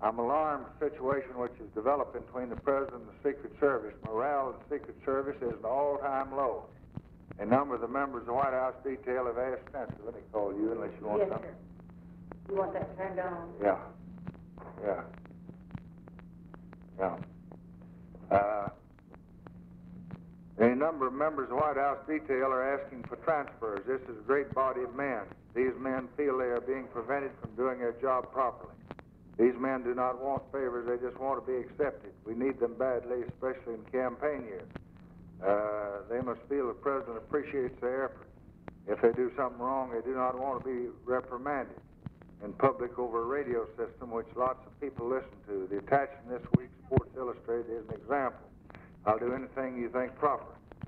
I'm alarmed at the situation which is developing between the President and the Secret Service. Morale of the Secret Service is an all-time low. A number of the members of the White House detail have asked Spencer. Let me call you unless you want something. Yes, sir. You want that turned on? Yeah. Yeah. Yeah. A number of members of the White House detail are asking for transfers. This is a great body of men. These men feel they are being prevented from doing their job properly. These men do not want favors, they just want to be accepted. We need them badly, especially in campaign years. They must feel the President appreciates their effort. If they do something wrong, they do not want to be reprimanded in public over a radio system which lots of people listen to. The attachment this week's Sports Illustrated is an example. I'll do anything you think proper.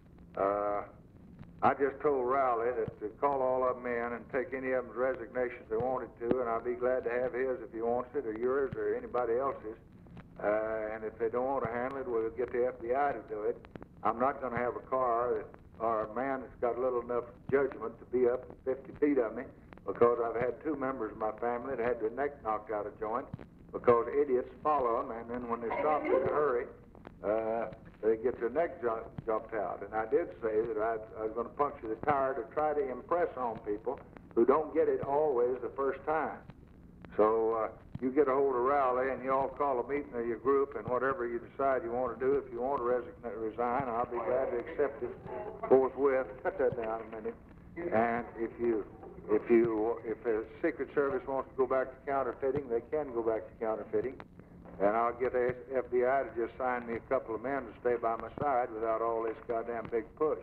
I just told Rowley that to call all of them in and take any of them's resignations they wanted to, and I'll be glad to have his if he wants it, or yours, or anybody else's. And if they don't want to handle it, we'll get the FBI to do it. I'm not going to have a car or a man that's got little enough judgment to be up 50 feet of me, because I've had two members of my family that had their neck knocked out of joint because idiots follow them, and then when they stop in a hurry, they get their neck jumped out. And I did say that I was going to puncture the tire to try to impress on people who don't get it always the first time. So you get a hold of Rowley and you all call a meeting of your group, and whatever you decide you want to do, if you want to resign, I'll be glad to accept it forthwith. Cut that down a minute. And if the Secret Service wants to go back to counterfeiting, they can go back to counterfeiting. And I'll get the FBI to just sign me a couple of men to stay by my side without all this goddamn big push.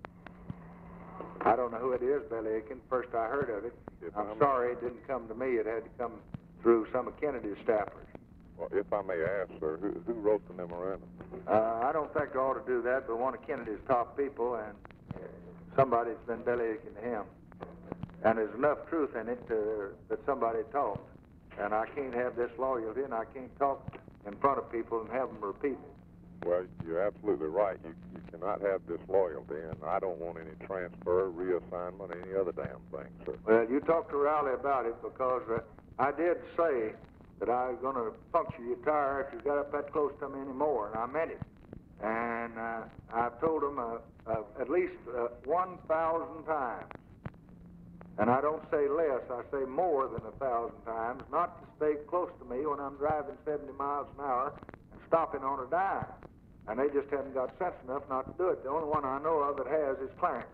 I don't know who it is, Belly Aiken. First I heard of it. I'm sorry it didn't come to me. It had to come through some of Kennedy's staffers. Well, if I may ask, sir, who wrote the memorandum? I don't think I ought to do that, but one of Kennedy's top people, and somebody's been belly aching to him. And there's enough truth in it that somebody talked. And I can't have this loyalty, and I can't talk in front of people and have them repeat it. Well, you're absolutely right. You cannot have disloyalty, and I don't want any transfer, reassignment, any other damn thing, sir. Well, you talked to Rowley about it, because I did say that I was going to puncture your tire if you got up that close to me anymore, and I meant it. And I've told him at least 1,000 times. And I don't say less, I say more than 1,000 times, not to stay close to me when I'm driving 70 miles an hour and stopping on a dime. And they just haven't got sense enough not to do it. The only one I know of that has is Clarence.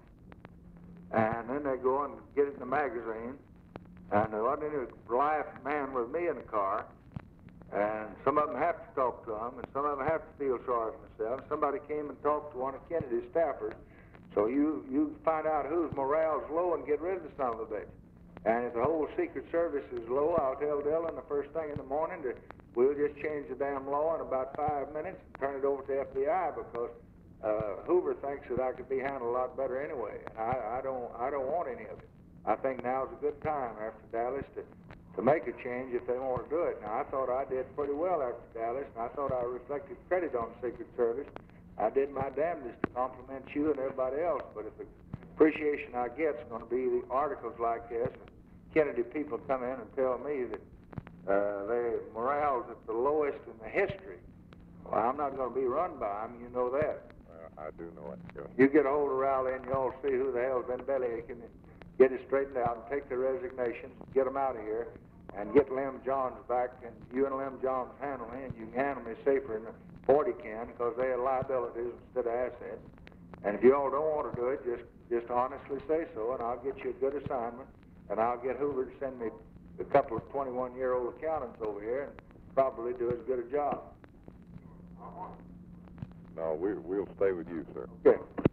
And then they go and get it in the magazine, and there wasn't any live man with me in the car. And some of them have to talk to them, and some of them have to feel sorry for themselves. Somebody came and talked to one of Kennedy's staffers. So you find out whose morale's low and get rid of the son of a bitch. And if the whole Secret Service is low, I'll tell Dillon the first thing in the morning that we'll just change the damn law in about 5 minutes and turn it over to the FBI, because Hoover thinks that I could be handled a lot better anyway. And I don't want any of it. I think now's a good time after Dallas to make a change if they want to do it. Now, I thought I did pretty well after Dallas, and I thought I reflected credit on the Secret Service. I did my damnedest to compliment you and everybody else, but if the appreciation I get is going to be the articles like this, and Kennedy people come in and tell me that their morale's at the lowest in the history, well, I'm not going to be run by them, you know that. I do know it, yes. You get a hold of Rowley and you all see who the hell's been belly aching, and get it straightened out and take the resignations, get them out of here, and get Lem Johns back, and you and Lem Johns handle me, and you can handle me safer than 40 can, because they are liabilities instead of assets. And if you all don't want to do it, just honestly say so, and I'll get you a good assignment, and I'll get Hoover to send me a couple of 21-year-old accountants over here and probably do as good a job. No, we'll stay with you, sir. Okay.